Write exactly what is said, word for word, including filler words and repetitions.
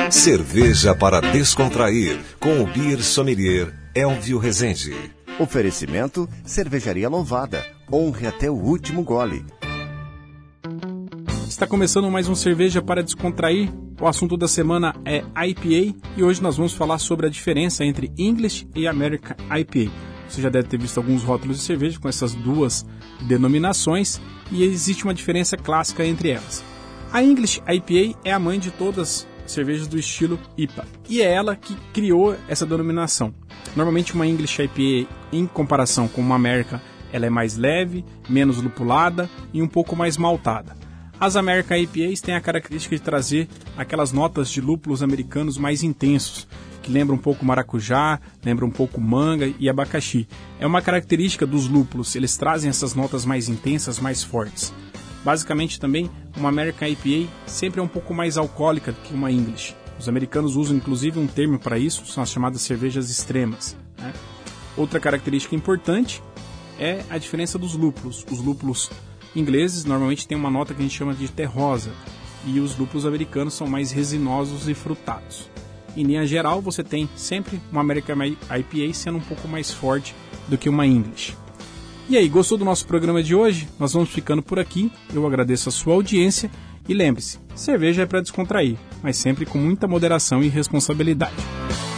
Cerveja para descontrair, com o Beer Sommelier Elvio Rezende. Oferecimento Cervejaria Louvada. Honre até o último gole. Está começando mais um Cerveja para Descontrair. O assunto da semana é I P A e hoje nós vamos falar sobre a diferença entre English e American I P A. Você já deve ter visto alguns rótulos de cerveja com essas duas denominações e existe uma diferença clássica entre elas. A English I P A é a mãe de todas as cervejas do estilo I P A e é ela que criou essa denominação. Normalmente uma English I P A, em comparação com uma American, ela é mais leve, menos lupulada e um pouco mais maltada. As American I P As têm a característica de trazer aquelas notas de lúpulos americanos mais intensos, que lembram um pouco maracujá, lembram um pouco manga e abacaxi. É uma característica dos lúpulos, eles trazem essas notas mais intensas, mais fortes. Basicamente também, uma American I P A sempre é um pouco mais alcoólica que uma English. Os americanos usam inclusive um termo para isso, são as chamadas cervejas extremas, né? Outra característica importante é a diferença dos lúpulos. Os lúpulos ingleses normalmente têm uma nota que a gente chama de terrosa e os lúpulos americanos são mais resinosos e frutados. Em linha geral, você tem sempre uma American I P A sendo um pouco mais forte do que uma English. E aí, gostou do nosso programa de hoje? Nós vamos ficando por aqui. Eu agradeço a sua audiência e lembre-se, cerveja é para descontrair, mas sempre com muita moderação e responsabilidade.